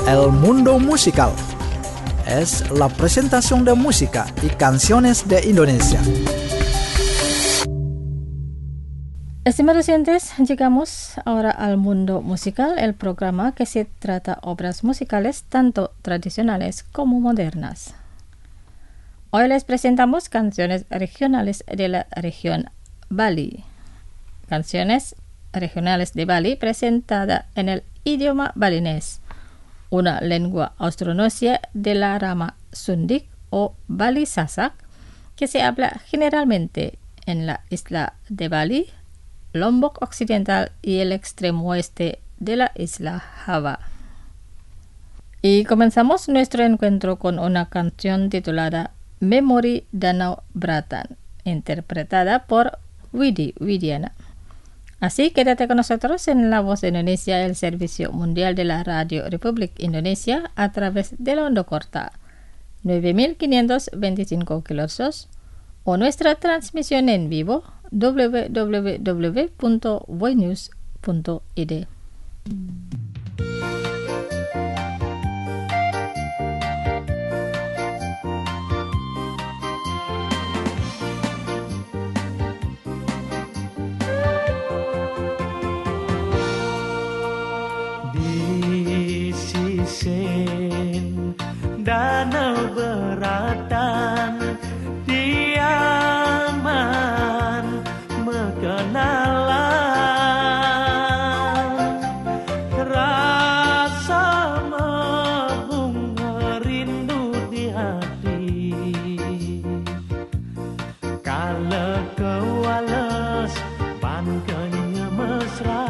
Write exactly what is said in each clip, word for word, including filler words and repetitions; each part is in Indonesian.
El Mundo Musical. Es la presentación de música y canciones de Indonesia. Estimados oyentes, llegamos ahora al Mundo Musical, el programa que se trata obras musicales tanto tradicionales como modernas. Hoy les presentamos canciones regionales de la región Bali. Canciones regionales de Bali presentadas en el idioma balinés, una lengua austronesia de la rama Sundik o Bali Sasak, que se habla generalmente en la isla de Bali, Lombok Occidental y el extremo oeste de la isla Java. Y comenzamos nuestro encuentro con una canción titulada Memori Danau Bratan, interpretada por Widi Widiana. Así, quédate con nosotros en La Voz de Indonesia, el servicio mundial de la Radio Republik Indonesia, a través de la onda corta nueve mil quinientos veinticinco kilohertz o nuestra transmisión en vivo doble u doble u doble u punto voinews punto i d. Di sisih danau beratan diaman mengenalan rasa membunga rindu di hati kala kewales pankanya mesra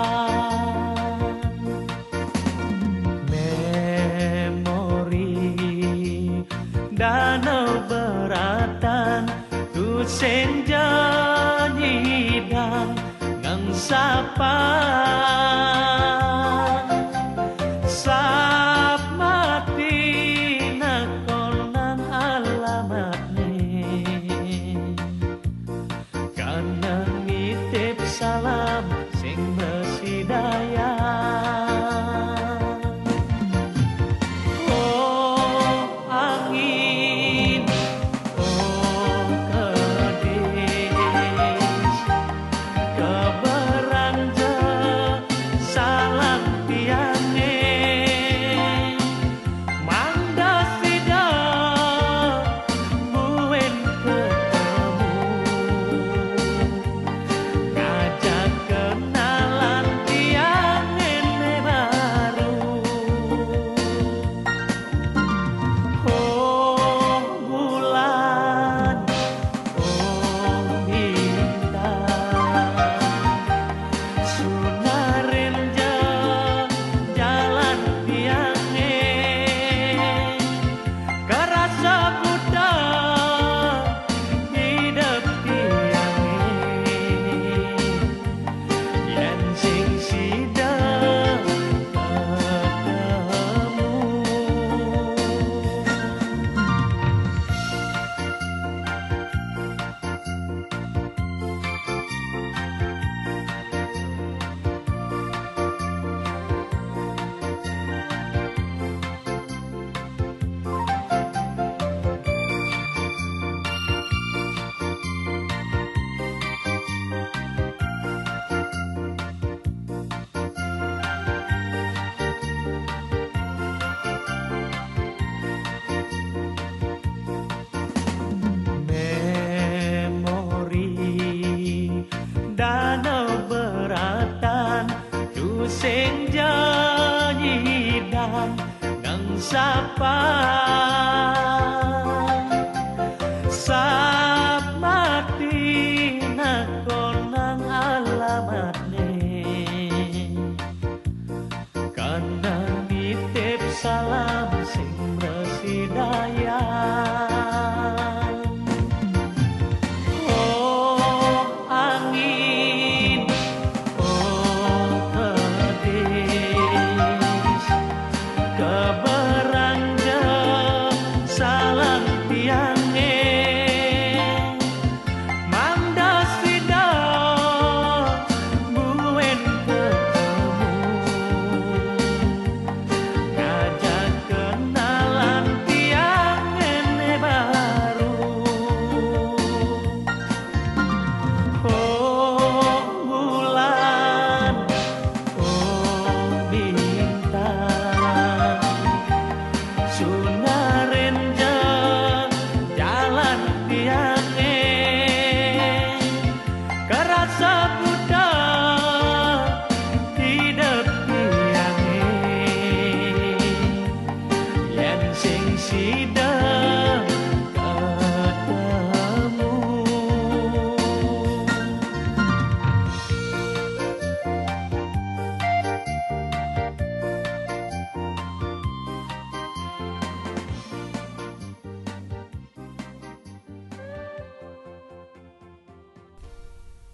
danau beratan tu senjanyi dan ngang sapa sap mati nakonan alamat ni kana ngitip salam sing besidaya. Senjanyi dan ngang sapa sap mati nakonang alamat ni kana nitip salam sing besidaya.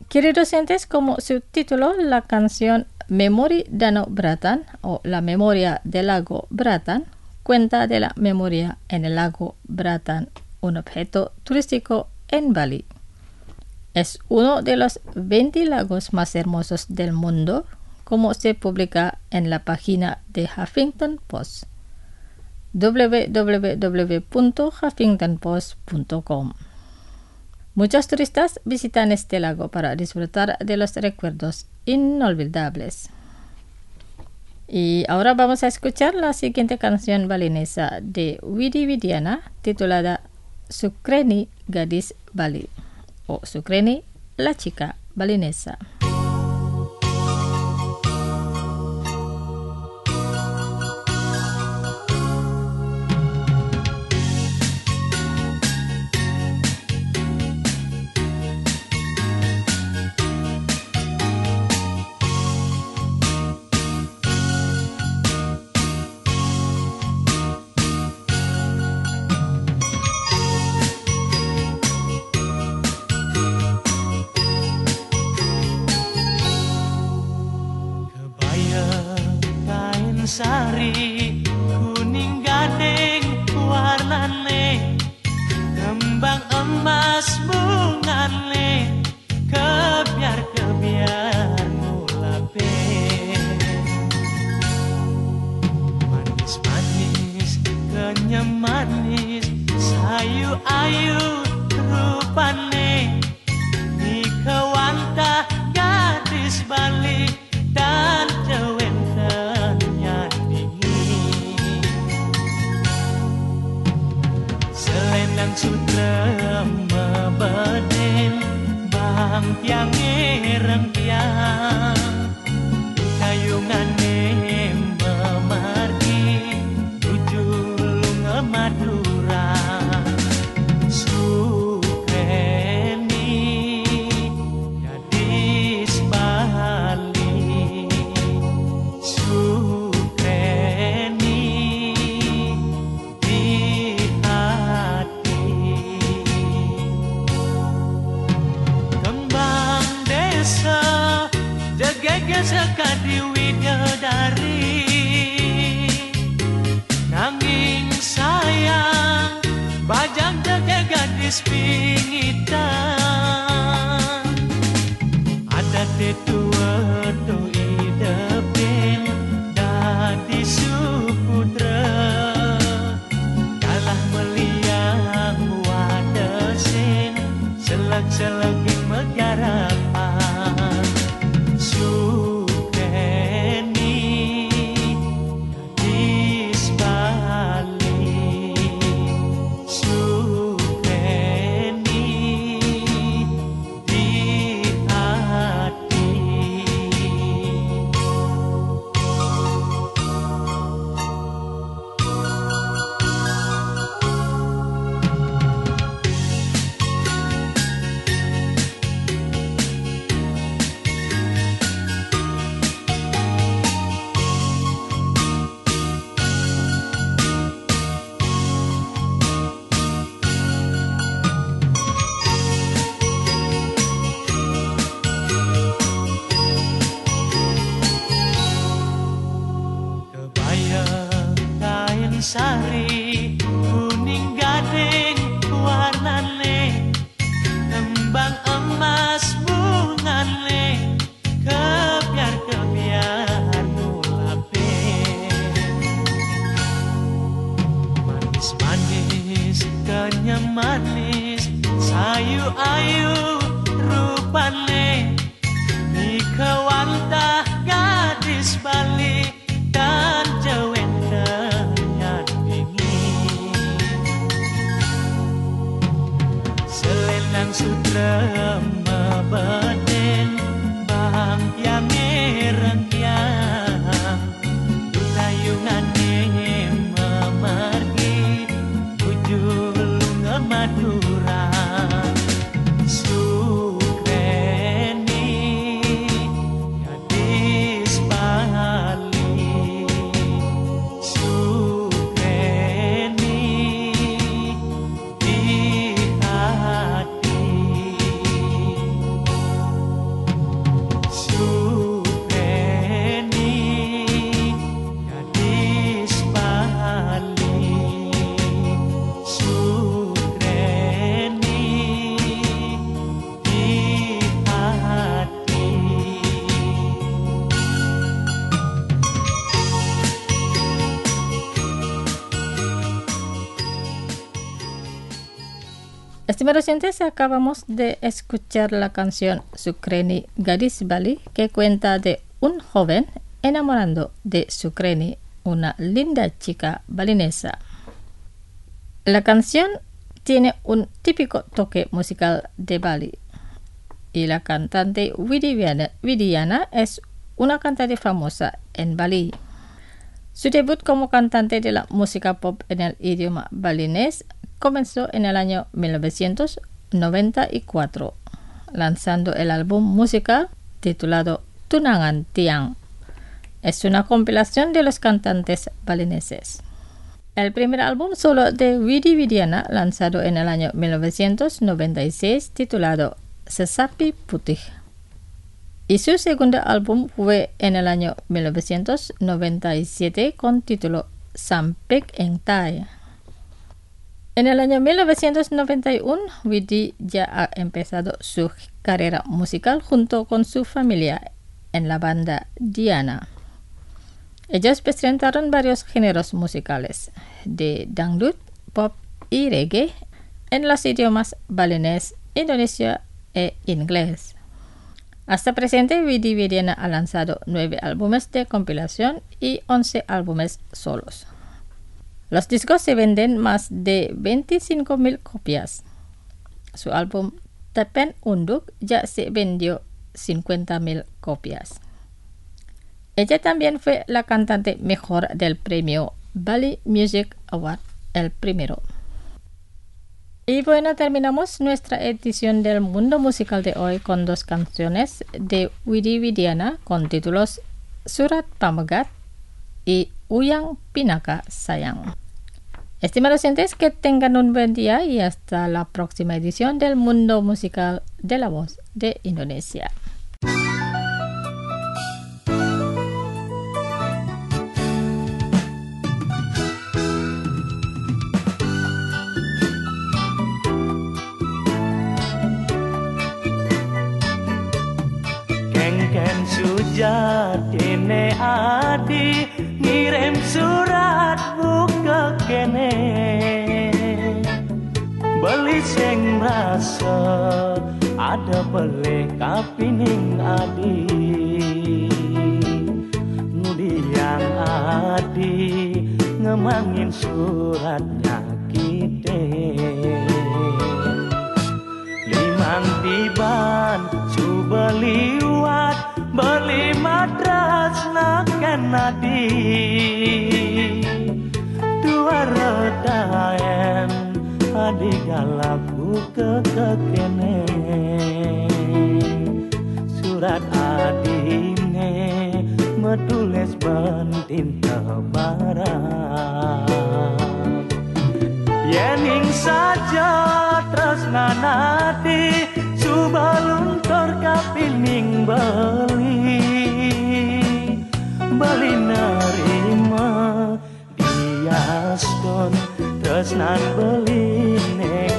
Queridos oyentes, como subtítulo, la canción Memori Danau Bratan o La Memoria del Lago Bratan cuenta de la memoria en el lago Bratan, un objeto turístico en Bali. Es uno de los veinte lagos más hermosos del mundo, como se publica en la página de Huffington Post, w w w punto huffington post punto com. Muchos turistas visitan este lago para disfrutar de los recuerdos inolvidables. Y ahora vamos a escuchar la siguiente canción balinesa de Widi Widiana titulada Sukreni Gadis Bali o Sukreni la chica balinesa. Sari kuning gading warnane, kembang emas bungane, kebiar-kebiar mulape. Manis-manis kenyam manis, sayu ayu rupane, di kewantah gadis Bali dan cewenten. Selendang sutra mebeden bang tiang rengkiang, kayungane memargi tuju lunga Madura. Sukreni gadis Bali, Sukreni di hati. Kembang desa jegege sekadi widodari, nanging sayang bajang jege gadis pingitan. Ada tetua tu idepin dadi suputra, kalah meliang wadesin selek-selek megarapan. Sukreni gadis Bali, Sukreni di hati. Kebaya kain sari kuning gading warnane, kembang emas bungane, kebiar-kebiar mulape. Manis-manis kenyam manis, sayu ayu rupane, di kewantah gadis Bali dan cewenten dingin. Selendang sutra mebeden bang tiang rengkiang, tutayungane memargi tuju lunga Madura. Sukreni Estimados oyentes, acabamos de escuchar la canción Sukreni Gadis Bali, que cuenta de un joven enamorando de Sukreni, una linda chica balinesa. La canción tiene un típico toque musical de Bali y la cantante Widiana, Widiana es una cantante famosa en Bali. Su debut como cantante de la música pop en el idioma balinés comenzó en el año mil novecientos noventa y cuatro, lanzando el álbum musical titulado Tunangan Tiang. Es una compilación de los cantantes balineses. El primer álbum solo de Widi Widiana, lanzado en el año mil novecientos noventa y seis, titulado Sesapi Putih. Y su segundo álbum fue en el año mil novecientos noventa y siete con título Sampik Eng Tai. En el año mil novecientos noventa y uno, Widi ya ha empezado su carrera musical junto con su familia en la banda Diana. Ellos presentaron varios géneros musicales, de dangdut, pop y reggae, en los idiomas balinés, indonesia e inglés. Hasta presente, Widi Widiana ha lanzado nueve álbumes de compilación y once álbumes solos. Los discos se venden más de veinticinco mil copias. Su álbum Tepen Unduk ya se vendió cincuenta mil copias. Ella también fue la cantante mejor del premio Bali Music Award, el primero. Y bueno, terminamos nuestra edición del Mundo Musical de hoy con dos canciones de Widi Widiana con títulos Surat Pamagat y Uyang Pinaka Sayang. Estimados oyentes, que tengan un buen día y hasta la próxima edición del Mundo Musical de la Voz de Indonesia. Kengken sujatine adi ngirim surat buka kene beli sing rasa ada beli kapining adi nudi yang adi ngemangin suratnya kita limang tiban coba liwat beli matras nakan adi dua redaen adi galak buka kekene surat adine metulis bentin tebaran yening saja tresnan ati subaluntor kapining beli beli nerima diaskon tresnan beli ne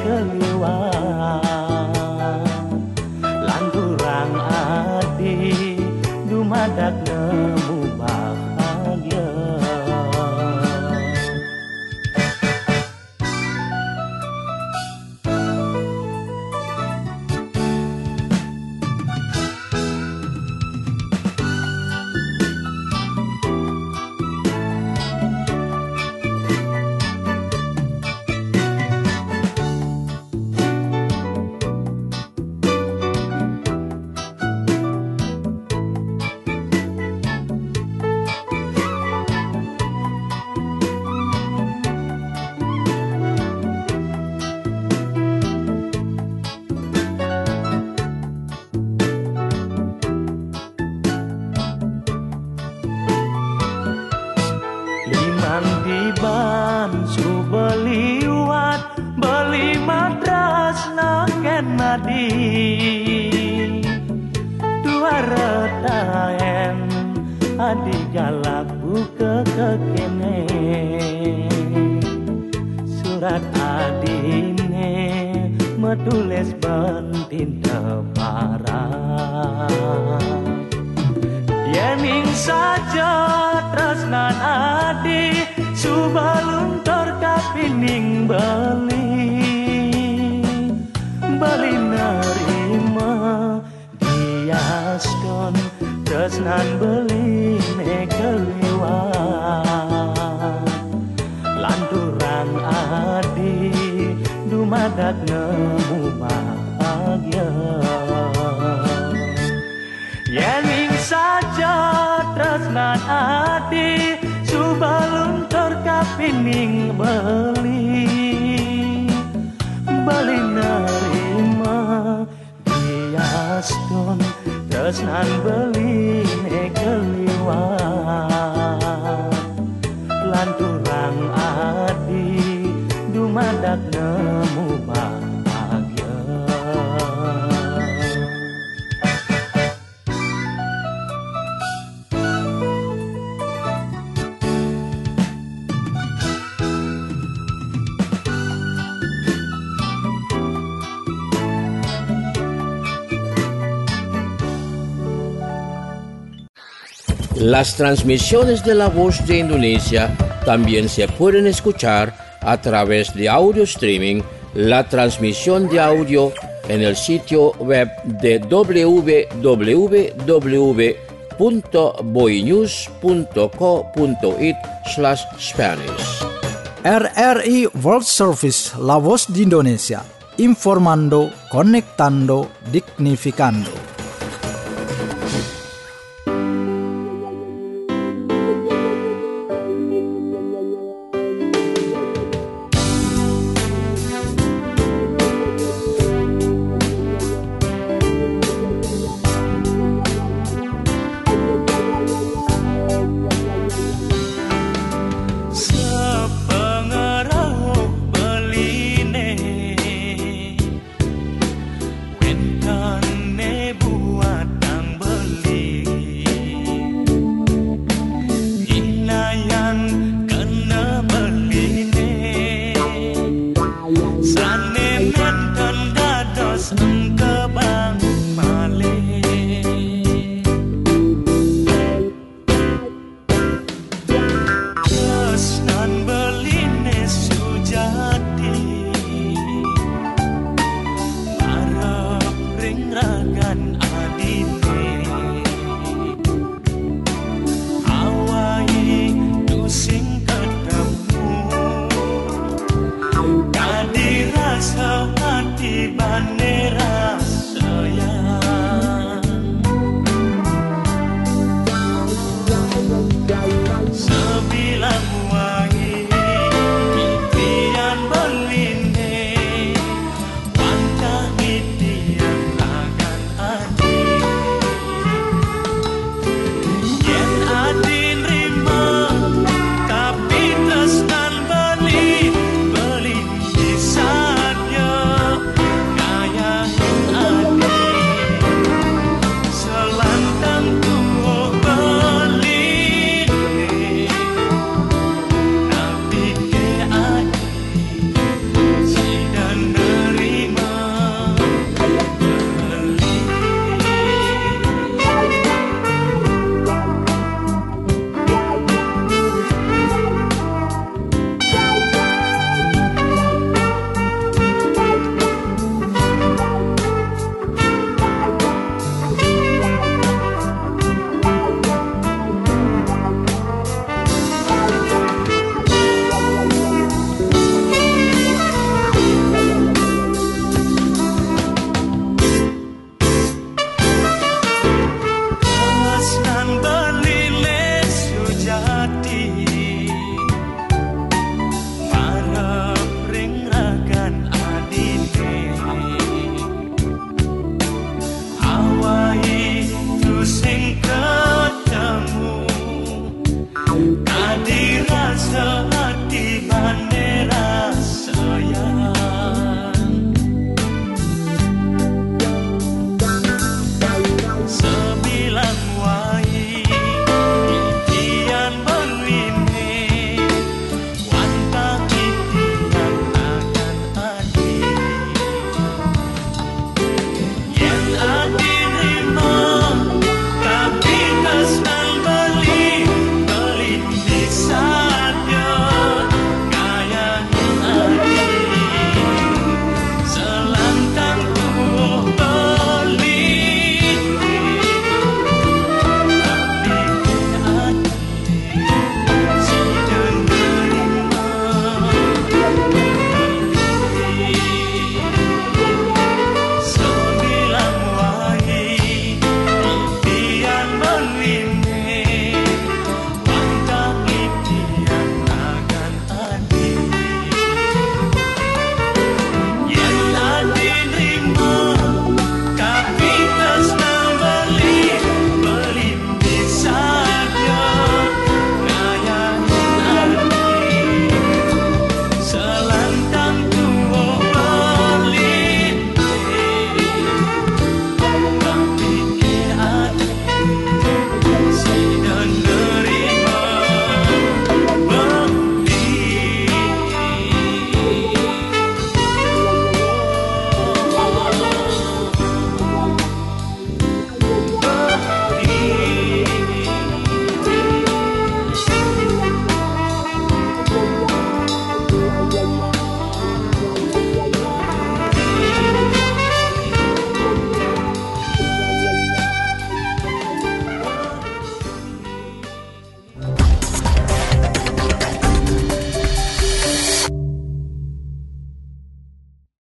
keliwat lan kurang adi dumadak nemu bahagia. Tiban su beliwat beli matras naken nadi dua retaen adi galak buka kekene surat adine metulis bentin tebaran yening saja tresnan adi subaluntor kapining beli tresnan beline keliwat lan durang adi dumadak nemu bahagia yen saja tresnan adi subalun terkapining beli beli nerima diaston tresnan beline keliwat lan durang adi dumadak nemu bahagia Las transmisiones de La Voz de Indonesia también se pueden escuchar a través de audio streaming, la transmisión de audio en el sitio web de doble u doble u doble u punto boinews punto co punto it slash Spanish. R R I World Service La Voz de Indonesia, informando, conectando, dignificando. Tresnan beline sujati